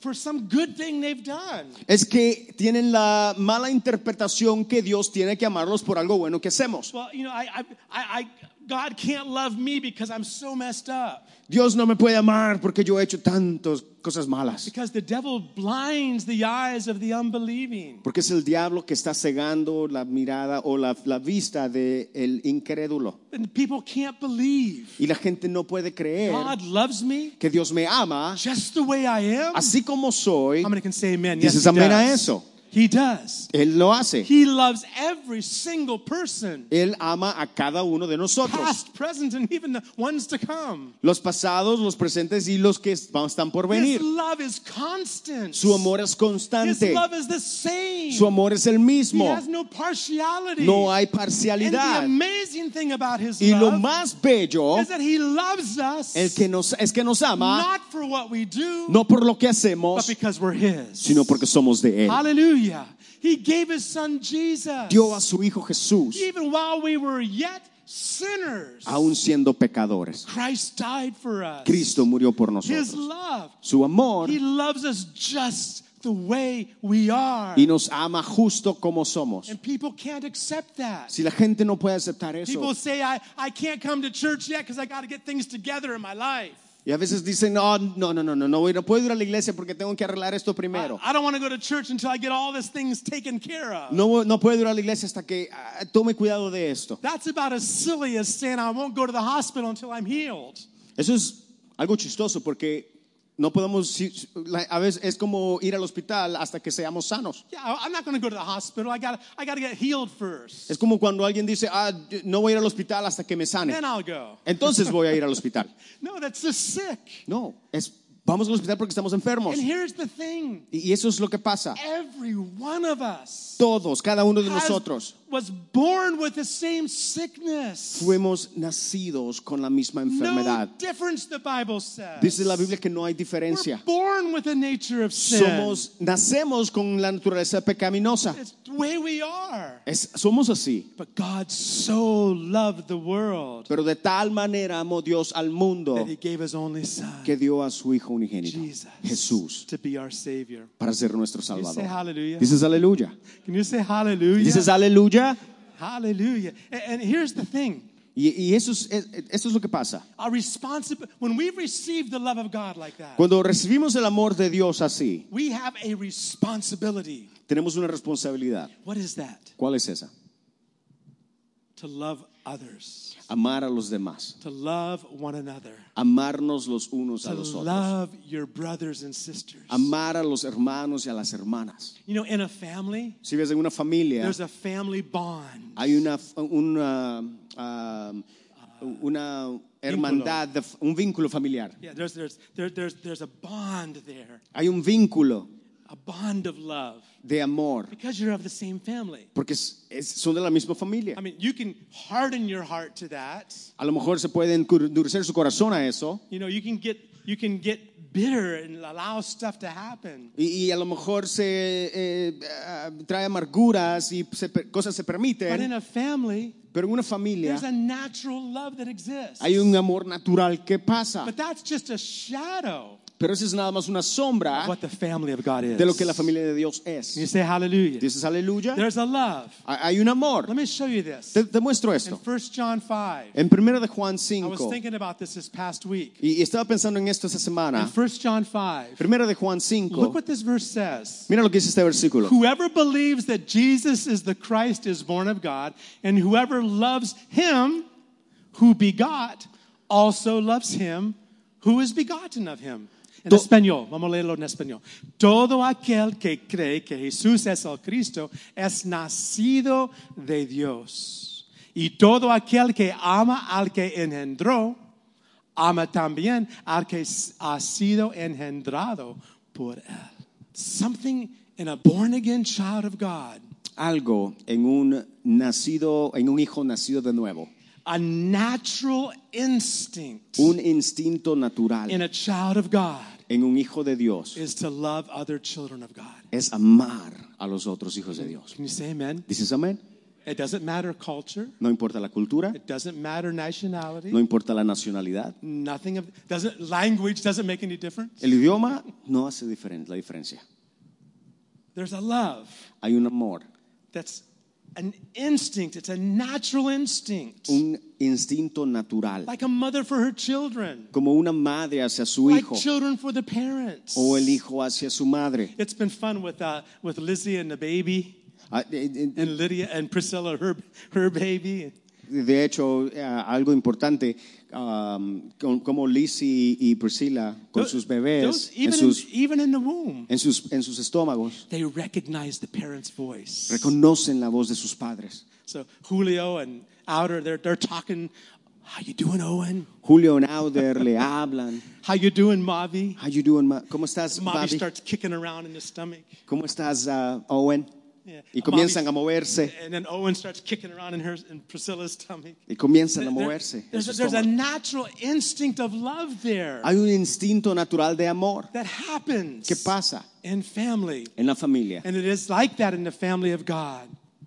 for some good thing they've done. Es que tienen la mala interpretación que Dios tiene que amarlos por algo bueno que hacemos. Well, you know, I, I, I, I God can't love me because I'm so messed up. Dios no me puede amar porque yo he hecho tantas cosas malas. Because the devil blinds the eyes of the unbelieving. Porque es el diablo que está cegando la mirada o la, la vista del incrédulo. And people can't believe. Y la gente no puede creer God loves me que Dios me ama just the way I am. así como soy. How many can say amen? Yes, Dices he amén a does. eso. He does. Él lo hace. He loves every single person. Él ama a cada uno de nosotros. Past, present, and even the ones to come. Los pasados, los presentes y los que están por venir. His love is constant. Su amor es His constante. love is the same. Su amor es el He mismo. has no partiality. No hay And the parcialidad. amazing thing about his Y lo love más bello is that he loves us el que nos, es que nos ama not for what we do, no por lo que but hacemos, because we're his. sino porque somos de Él. Hallelujah. He gave his son Jesus. Dio a su Hijo Jesús, Even while we were yet sinners, aún siendo pecadores. Christ died for us. Cristo murió por His nosotros. love. Su amor, He loves us just the way we are. y nos ama justo como somos. And people can't accept that. Si la gente no puede aceptar eso, People say, I, I can't come to church yet because I got to get things together in my life. y a veces dicen, no, no, no, no, no, no, voy- no puedo ir a la iglesia porque tengo que arreglar esto primero. I, I don't want to go to church until I get all these things taken care of. No, no puedo ir a la iglesia hasta que ah, tome cuidado de esto. That's about as silly as saying I won't go to the hospital until I'm healed. Eso es algo chistoso porque no podemos, si- la- a veces es como ir al hospital hasta que seamos sanos. Yeah, I- I'm not going to go to the hospital. I got I got to get healed first. Es como cuando alguien dice, ah, no voy a ir al hospital hasta que me sane. Then I'll go. Entonces voy a ir al hospital. No, that's just sick. No, es vamos al hospital porque estamos enfermos. And here's the thing. Y y eso es lo que pasa. Every one of us Todos, cada uno de has- nosotros was born with the same sickness. fuimos nacidos con la misma enfermedad. No difference, the Bible says. Dice la Biblia que no hay We're diferencia. born with a nature of sin. Somos, nacemos con la naturaleza pecaminosa. It's the way we are. Es, somos así. But God so loved the world Pero de tal manera amó Dios al mundo that he gave his only son, que dio a su Hijo unigénito, Jesus, Jesús, to be our Savior. para ser nuestro Can you say Salvador. hallelujah? Dices aleluya. Can you say hallelujah? Dices aleluya. Hallelujah. And, and here's the thing. Y, y eso, es, es- eso es lo que pasa. Our responsibility, when we receive the love of God like that, Cuando recibimos el amor de Dios así, we have a responsibility. tenemos una responsabilidad. What is that? ¿Cuál es esa? To love others, Amar a los demás. to love one another, Amarnos los unos a to los otros. love your brothers and sisters. Amar a los hermanos y a las hermanas. You know, in a family, Si ves en una familia, there's a family bond. hay una, una, ah, una hermandad, de- un vínculo familiar. Yeah, there's there's there, there's there's a bond there, Hay un vínculo a bond of love de amor, because you're of the same family. porque es- es- son de la misma familia. I mean, you can harden your heart to that. A lo mejor se puede endurecer su corazón a eso, You know, you can get you can get bitter and allow stuff to happen. y, y a lo mejor se eh, ah, trae amarguras y se per- cosas se But in permiten, a family, pero en una familia there's a natural love that exists. hay un amor natural que pasa. But that's just a shadow Pero eso es nada más una of sombra what the family of God is. de lo que la familia de Dios Can you es. say hallelujah? Dices aleluya. There's a love. Hay un amor. Let me show you this. Te, te muestro In esto. First John five. En primera de Juan I was cinco. thinking about this this past week. Y, y estaba pensando en esto esta In semana. First John five. Primera de Juan Look cinco. what this verse says. Mira lo que dice este versículo. Whoever believes that Jesus is the Christ is born of God, and whoever loves him who begot also loves him who is begotten of him. En To- español, vamos a leerlo en español. Todo aquel que cree que Jesús es el Cristo es nacido de Dios. Y todo aquel que ama al que engendró, ama también al que ha sido engendrado por él. Something in a born again child of God, Algo en un nacido, en un hijo nacido de nuevo. a natural instinct Un instinto natural in a child of God en un hijo de Dios is to love other children of God. es amar a los otros hijos de Dios. Can you say amen? ¿Dices amén? It doesn't matter culture. No importa la cultura, It doesn't matter nationality. no importa la nacionalidad. Nothing of doesn't language doesn't make any difference. El idioma no hace diferen- la diferencia. There's a love Hay un amor, that's an instinct. It's a natural instinct. un instinto natural, Like a mother for her children. como una madre hacia su Like hijo children for the parents. o el hijo hacia su madre. It's been fun with uh, with Lizzie and the baby, Ah, eh, eh, and Lydia and Priscilla, her her baby. De hecho, eh, algo importante, um, con- como Lizzie y Priscilla con sus bebés Those- en even, sus, in, even in the womb, en sus, en sus estómagos, they recognize the parent's voice. reconocen la voz de sus padres. So Julio and Outer, they're they're talking. How you doing, Owen? Julio y Auder le hablan. How you doing, Mavi? How you doing, Ma- ¿Cómo estás, Mavi Bobby? starts kicking around in the stomach. ¿Cómo estás, uh, Owen? Yeah. Y comienzan a Mavi's- moverse. And then Owen starts kicking around in her in Priscilla's stomach. Y comienzan a There- moverse. en there's, su a, there's a estómago. natural instinct of love there Hay un instinto natural de amor that happens que pasa in family. en la familia. And it is like that in the family of God.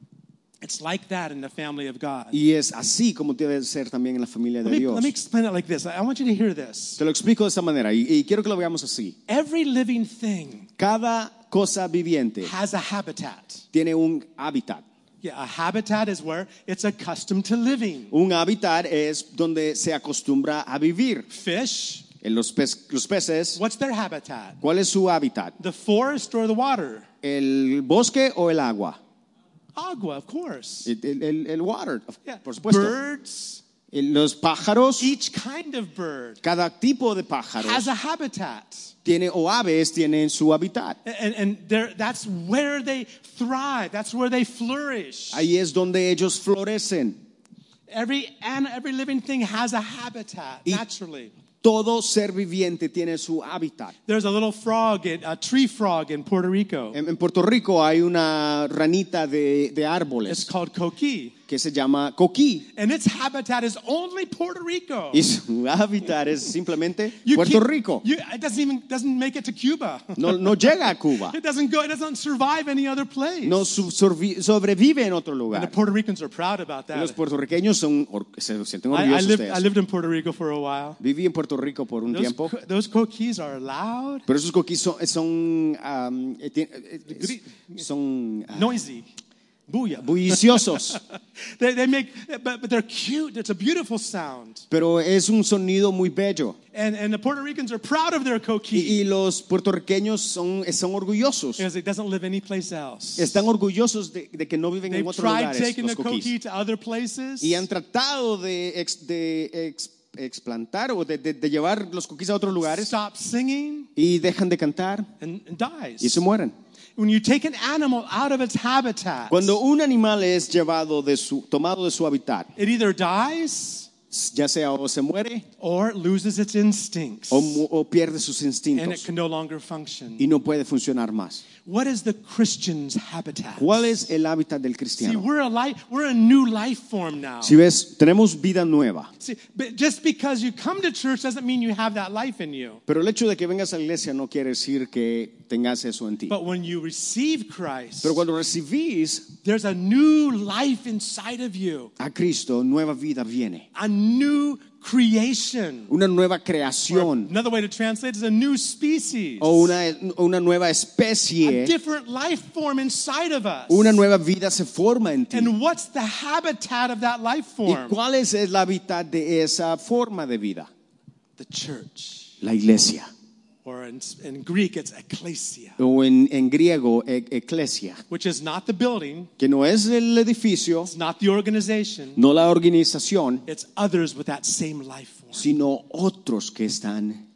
It's like that in the family of God. Y es así como debe ser también en la familia Let de me, Dios. let me explain it like this. I want you to hear this. Te lo explico de esta manera y, y quiero que lo veamos así. Every living thing Cada cosa viviente has a habitat. tiene un hábitat. Yeah, a habitat is where it's accustomed to living. Un hábitat es donde se acostumbra a vivir. Fish, En los, pez- los peces, what's their habitat? ¿cuál es su hábitat? The forest or the water? ¿El bosque o el agua? Agua, of course. El, el- el water, Yeah. por supuesto. Birds, El- Los pájaros, each kind of bird cada tipo de has pájaros a habitat. tiene, o aves tienen su hábitat. And, and they're- that's where they thrive. That's where they flourish. Ahí es donde ellos florecen. Every, and every living thing has a habitat, Y- naturally. Todo ser viviente tiene su hábitat. There's a little frog, in, a tree frog in Puerto Rico. En, en Puerto Rico hay una ranita de, de It's árboles called coqui. que se llama coquí. And its habitat is only Puerto Rico. Y su hábitat es simplemente You Puerto can't- Rico. you- it doesn't even doesn't make it to Cuba. No, no llega a Cuba. It doesn't go. It doesn't survive any other place. No su- sorvi- sobrevive en otro And the lugar. Puerto Ricans are proud about Y los that. puertorriqueños son, or- se sienten I, I orgullosos lived de I eso. lived in Puerto Rico for a while. Viví en Puerto Rico por un Those, tiempo, co- those coquis are loud, pero esos coquís son, son, um, eh, tien- eh, eh, son ah, noisy, booyah. bulliciosos, they, they make, but, but they're cute. It's a beautiful sound. pero es un sonido muy bello. And, and the Puerto Ricans are proud of their Y, coqui y los puertorriqueños son, son orgullosos. because it doesn't live anyplace else. Están orgullosos de, de que no viven en They've otros tried lugares, taking los the coquís. coqui to other places. Y han tratado de, ex- de ex- explantar o de, de- de llevar los coquís a otros lugares Stop singing y dejan de cantar and, and dies. y se mueren. When you take an animal out of its habitat, Cuando un animal es llevado de su, tomado de su hábitat, it either dies ya sea o se muere or it loses its instincts o, mu- o pierde sus and it instintos can no longer function. y no puede funcionar más. What is the Christian's habitat? ¿Cuál es el hábitat del See, cristiano? we're a life, we're a new life form now. Si ves, tenemos vida nueva, See, but just because you come to church doesn't mean you have that life in you. pero el hecho de que vengas a la iglesia no quiere decir que tengas eso en ti. But when you receive Christ, Pero cuando recibís there's a new life inside of you, a Cristo, nueva vida viene. a new creation. Una nueva Or creación another way to translate it is a new species. o una, una nueva A especie, different life form inside of us. una nueva vida se forma en ti. And what's the habitat of that life ¿Y form? cuál es el hábitat de esa forma de vida? The church. La iglesia. Or in, in Greek, it's ecclesia, O en, en griego, e- eclesia, which is not the building, que no es el edificio, it's not the organization, no la organización, it's others with that same life form. sino otros que están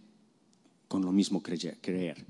con lo mismo creye- creer.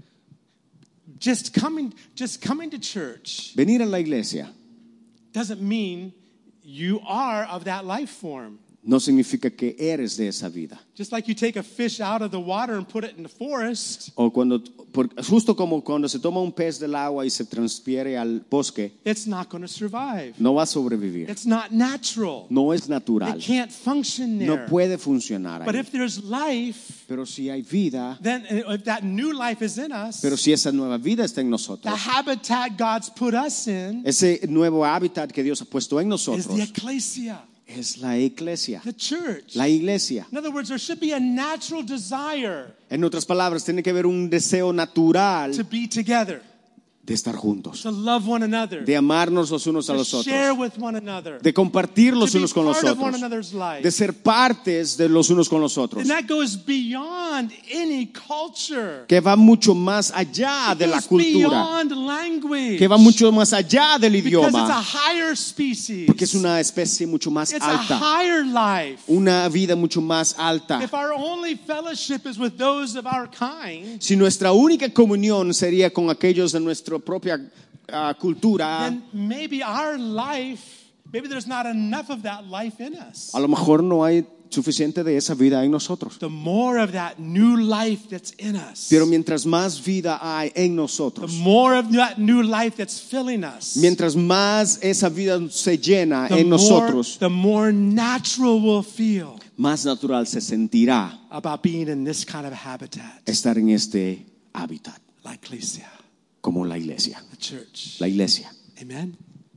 Just coming, just coming to church Venir a la iglesia doesn't mean you are of that life form. no significa que eres de esa vida. Just like you take a fish out of the water and put it in the forest, O cuando, por- justo como cuando se toma un pez del agua y se transfiere al bosque, it's not going to survive. no va a sobrevivir. It's not natural. No es natural. It can't function there. No puede funcionar But ahí. if there's life, Pero si hay vida, then uh, if that new life is in us, pero si esa nueva vida está en the nosotros, habitat God's put us in ese nuevo hábitat que Dios ha puesto en is nosotros the ecclesia, es la iglesia. the church. La iglesia. In other words, there should be a natural desire En otras palabras, tiene que haber un deseo natural to be together, de estar juntos, to love one another, de amarnos los unos a to los share otros, with one another, de compartir los to be unos con los part of one otros, another's life. de ser partes de los unos con los otros, And that goes beyond any culture. que va mucho más allá It de la goes cultura, beyond language. que va mucho más allá del Because it's a idioma, higher species. porque es una especie mucho más It's a alta, higher life. una vida mucho más alta. If our only fellowship is with those of our kind, Si nuestra única comunión sería con aquellos de nuestra propia ah, cultura, then maybe our life, maybe there's not enough of that life in us. a lo mejor no hay suficiente de esa vida en nosotros. The more of that new life that's in us, Pero mientras más vida hay en the nosotros, more of that new life that's filling us, mientras más esa vida se llena the, en more, nosotros, the more natural we'll feel más natural se sentirá about being in this kind of habitat, estar en este hábitat, like ecclesia, como la iglesia. the church. La iglesia. Amen.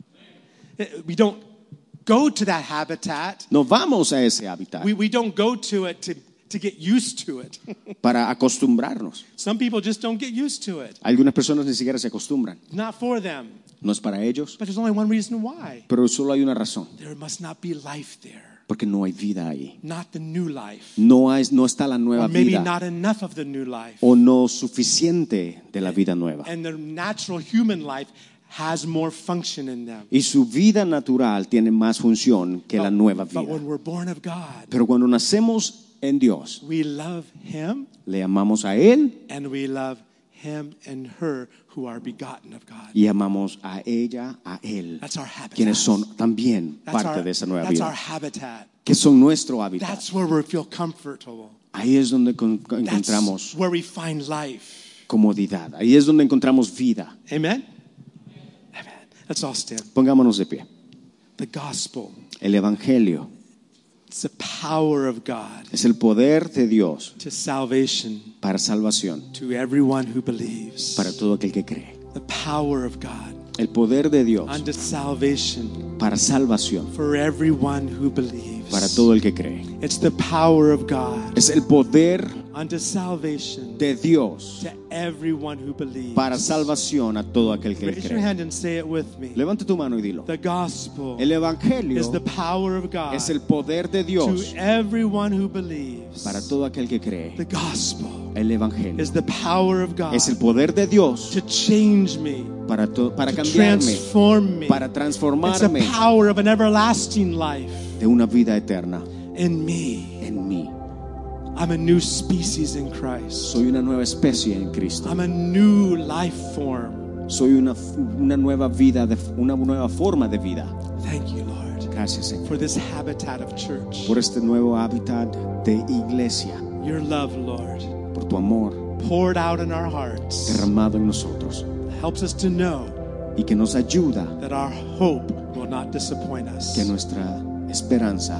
We don't go to that habitat. No vamos a ese hábitat We, we don't go to it to, to get used to it. para acostumbrarnos. Some people just don't get used to it. Algunas personas ni siquiera se acostumbran. It's not for them. No es para ellos, But there's only one reason why. pero solo hay una razón, There must not be life there. porque no hay vida ahí. Not the new life. No, hay, no está la nueva Or maybe vida not enough of the new life. o no suficiente de la vida nueva. And the natural human life has more function in them. Y su vida natural tiene más función que la nueva But vida. when we're born of God, Pero cuando nacemos en Dios, we love Him le amamos a Él and we love Him and her who are begotten of God. y amamos a ella, a Él, That's our habitat. quienes son también That's parte our, de esa nueva that's our vida, habitat. que son nuestro hábitat. That's where we feel comfortable. Ahí es donde con- That's encontramos where we find life. comodidad, ahí es donde encontramos vida. Amen? Amen. Let's all stand. Pongámonos de pie. The gospel. El Evangelio It's the power of God es el poder de Dios to salvation para salvación, to everyone who believes. para todo aquel que cree. The power of God El poder de Dios unto salvation para salvación, for everyone who believes. para todo el que cree. It's the power of God Es el poder unto salvation de Dios to everyone who believes. para salvación a todo aquel que Raise your cree. hand and say it with me. Levanta tu mano y dilo. The gospel El Evangelio is the power of God es el poder de to Dios everyone who believes. para todo aquel que cree. The gospel El Evangelio is the power of God es el poder de Dios to change me, para, to- para to cambiarme, transform me. para It's the transformarme power of an everlasting life de una vida eterna in me. en mí. I'm a new species in Christ. Soy una nueva especie en Cristo. I'm a new life form. Soy una, una nueva vida, de, una nueva forma de vida. Thank you, Lord, Gracias, Señor, for this habitat of church. por este nuevo hábitat de iglesia, Your love, Lord, por tu amor poured out in our hearts, derramado en nosotros helps us to know y que nos ayuda that our hope will not disappoint us. que nuestra esperanza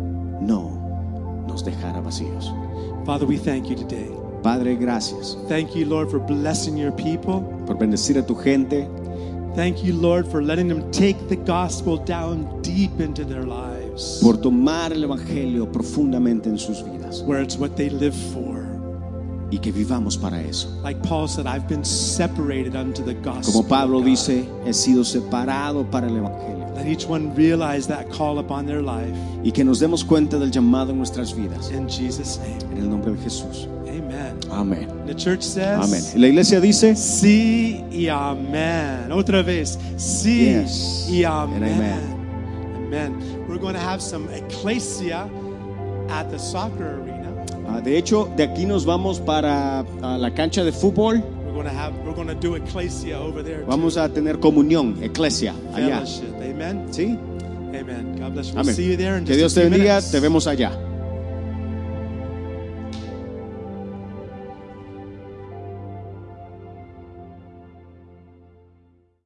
no nos dejara vacíos. Father, we thank you today. Padre, gracias Thank you, Lord, for blessing your people. por bendecir a tu gente. Thank you, Lord, for letting them take the gospel down deep into their lives, Por tomar el Evangelio profundamente en sus vidas where it's what they live for. y que vivamos para eso. Like Paul said, I've been separated unto the gospel. Como Pablo of God. dice, he sido separado para el Evangelio. Let each one realize that call upon their life. Y que nos demos cuenta del llamado en nuestras vidas. In Jesus' name, En el nombre de Jesús. amen. Amén. The church says, Amén. Y la iglesia dice, sí y amén. Otra vez, sí Yes. y And amén. amen. Amen. We're going to have some ecclesia at the soccer arena. ah, de hecho, de aquí nos vamos para ah, la cancha de fútbol. We're going to have, we're going to do ecclesia over there. Vamos a tener comunión, eclesia, too. allá. Fellowship. Amen. ¿Sí? Amen. God bless you. We'll Amén. see you there in Que just Dios a te few bendiga, minutes. te vemos allá.